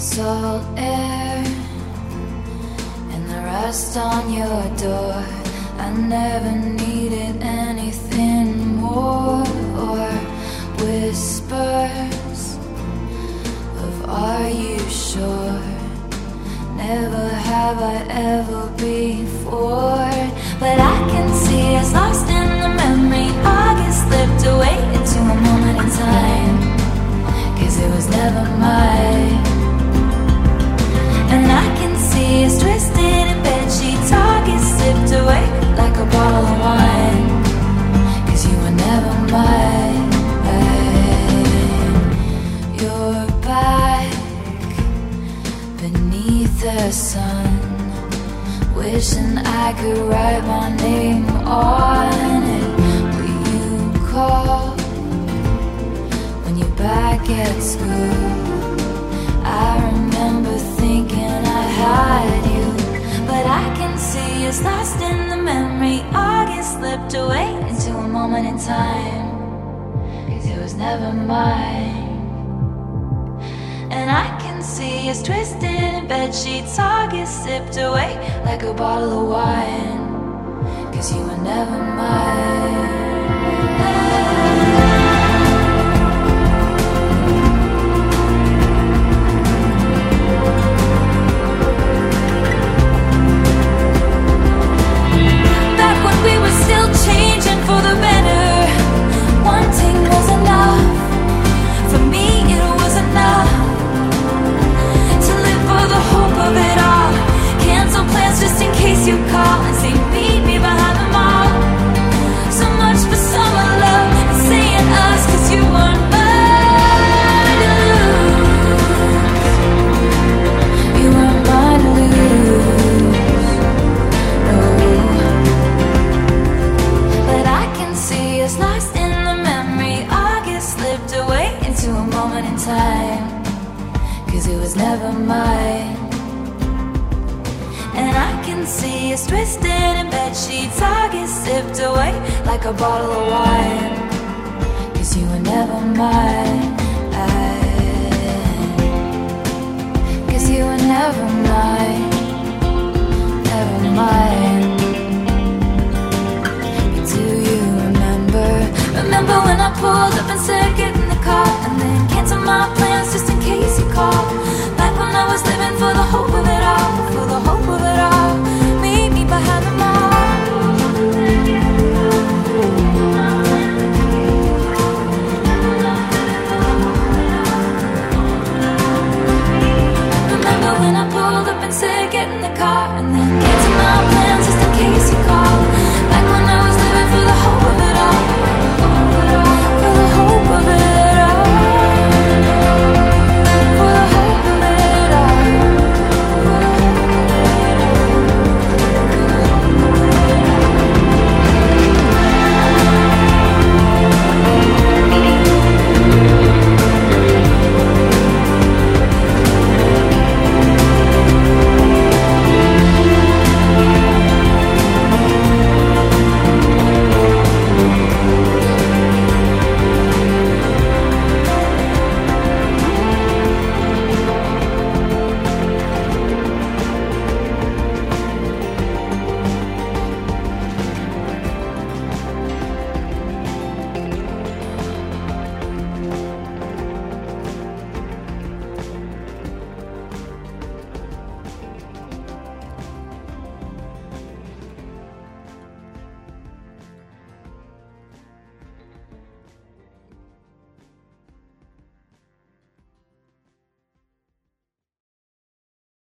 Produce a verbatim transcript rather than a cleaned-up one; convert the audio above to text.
salt air and the rust on your door. I never needed anything more, or whispers of are you sure? Never have I ever before. But I can see us lost in the memory. August slipped away into a moment in time, 'cause it was never mine. And I can see us twisted in bedsheets. August slipped away like a bottle of wine, 'cause you were never mine. You're back beneath the sun, wishing I could write my name on it. Will you call when you're back at school? I remember thinking I had you, but I can see us lost in the memory. August slipped away into a moment in time, 'cause it was never mine. And I can see us twisted in bedsheets. August sipped away like a bottle of wine, 'cause you were never mine. Back when we were still changing for the better, wanting was enough. For me it was enough for the hope of it all. Cancel plans just in case you call and say meet me behind the mall. So much for summer love and saying us, 'cause you weren't mine to lose. You weren't mine to lose, no. But I can see us lost in the memory. August slipped away into a moment in time, 'cause it was never mine. And I can see us twisted in bedsheets. August sipped away like a bottle of wine, 'cause you were never mine. 'Cause you were never mine, never mine. But do you remember, remember when I pulled up and said get in the car and then canceled my plans?